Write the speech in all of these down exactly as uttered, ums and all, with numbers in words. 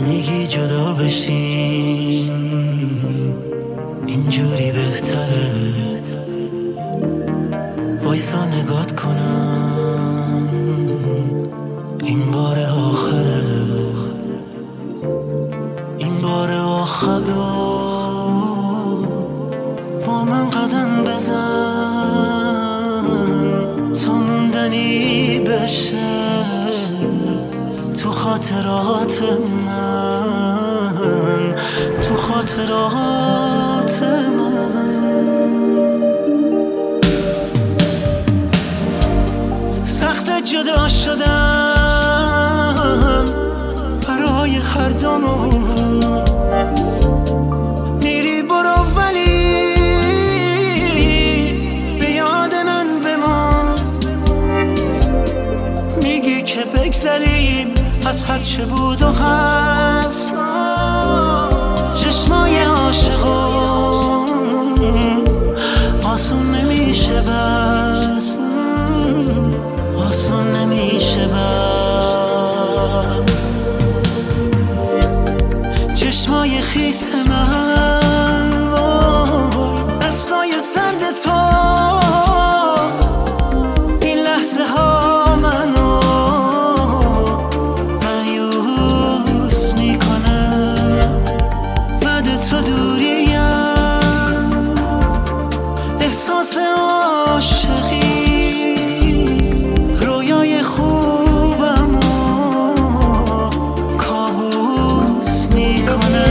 میگی جدا بشیم اینجوری بهتره، وایسا نگات کنم این بار آخره، این بار آخره با من قدم بزن تا موندنی بشه تو خاطرات من، تو خاطرات من. سخت جدا شدن برای هر دومون، میری برو ولی به یاد من بمان، میگی که بگذریم از هر چه بود و هست، چشمای عاشقون آسون نمیشه بس، آسون نمیشه بس. چشمای خیس من دستای سرد تو این لحظه ها منو مایوس میکنه، بعد تو دوریم احساس عاشقی رویای خوبمو کابوس میکنه.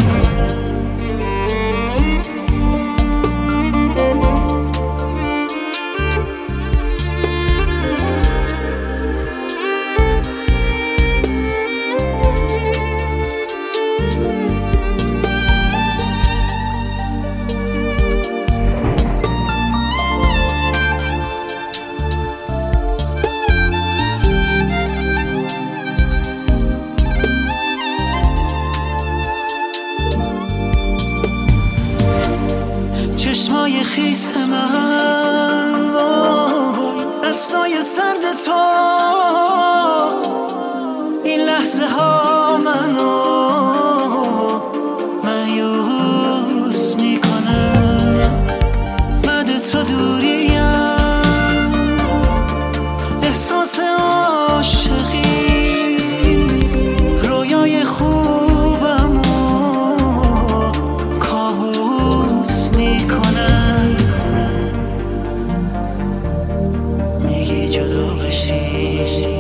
چشمای خیس من وای دستای سرد تو این لحظه ها منو مایوس میکنه، بعد تو دوریم احساس عاشقی رویای خوبمو کابوس میکنن. میگی جدا بشی